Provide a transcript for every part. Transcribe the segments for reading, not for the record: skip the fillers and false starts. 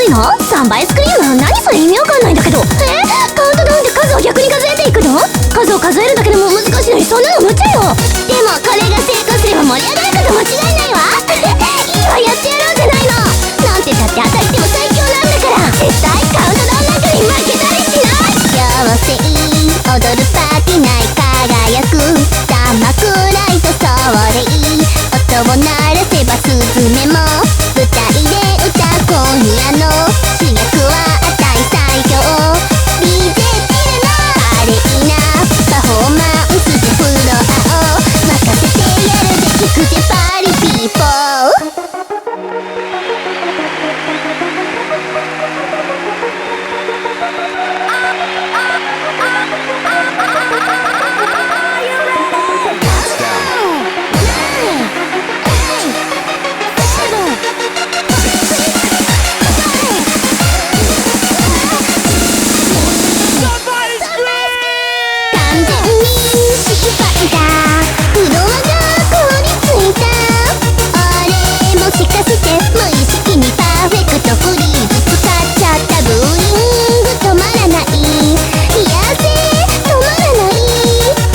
いの？3倍スクリーンは何それ意味わかんないんだけど。カウントダウンで数を逆に数えていくの？数を数えるだけでも難しいのにそんなの無茶よ。でもこれが成功すれば盛り上がること間違いないわ。いいわ、やってやろうじゃないの。なんて言ったって当たっても最強なんだから。絶対カウントダウンなんかに負けたりしない。妖精踊るパーティー内輝く玉くらいとそれいい音を鳴らせばスズメも舞台で歌う今夜の主役はあたい最強 DJ ピルの華麗なパフォーマンスでフロアを任せてやるぜ聞くぜパーリーピーポー。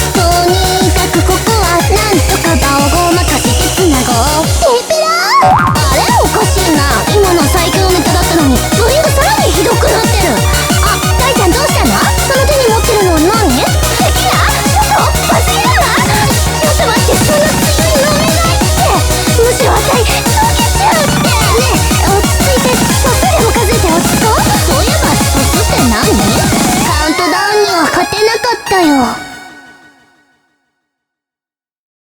とにかくここはなんとか場をごまかしてつなごう。テーピラー